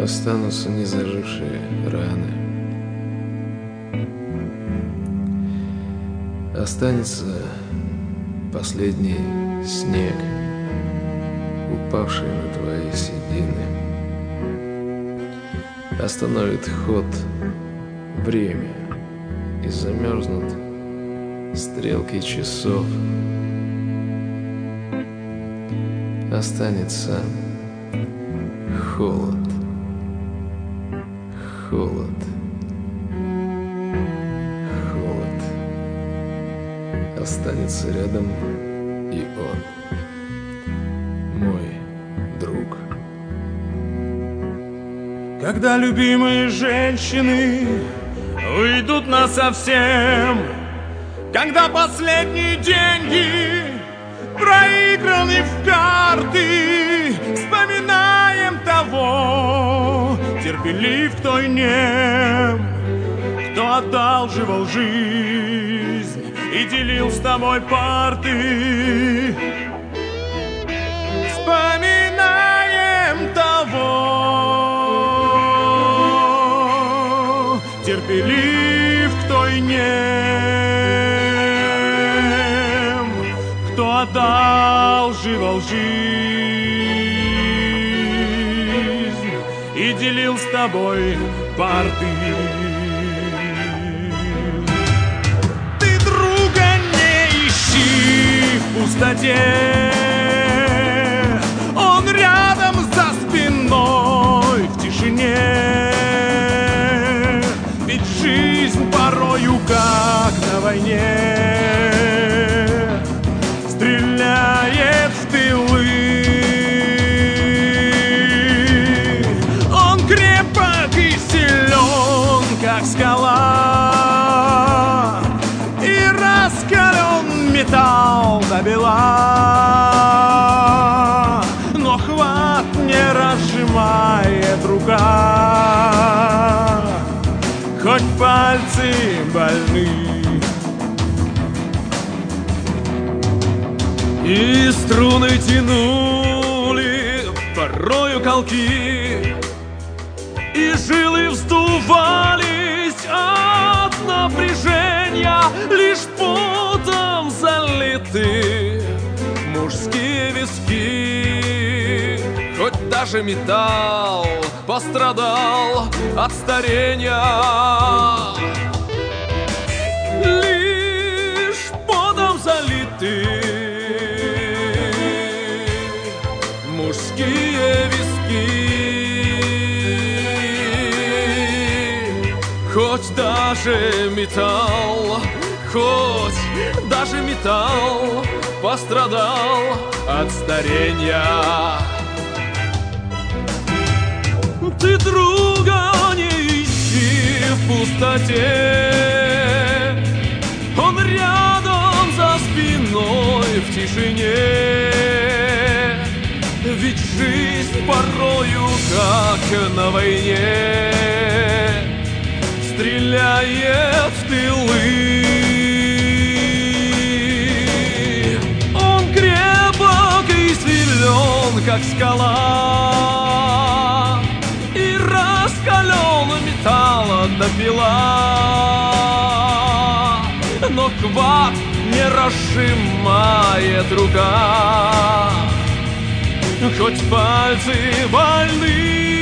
останутся незажившие раны. Останется последний снег, упавший на твои седины. Остановит ход время, и замерзнут стрелки часов. Останется холод, холод, холод. Останется рядом и он, мой друг. Когда любимые женщины уйдут насовсем, когда последние деньги проиграны в карты, вспоминаем того, терпелив, кто и нем, кто одалживал жизнь и делил с тобой парты. Вспоминаем того, терпелив, кто и нем, кто одалживал жизнь и делил с тобой парты. Ты друга не ищи в пустоте, он рядом за спиной в тишине. Ведь жизнь порою как на войне стреляет в тылы. Он крепок и силен, как скала, и раскален металл до бела. Но хват не разжимает рука, хоть пальцы больны. И струны тянули порою колки, и жилы вздувались от напряжения, лишь потом залиты мужские виски. Хоть даже металл пострадал от старения, лишь потом залиты мужские виски. Хоть даже металл пострадал от старения. Ты друга не ищи в пустоте, он рядом за спиной в тишине. Ведь жизнь порою, как на войне, стреляет в тылы. Он крепок и силен, как скала, и раскален металла до бела. Но хват не разжимает рука, хоть пальцы больны.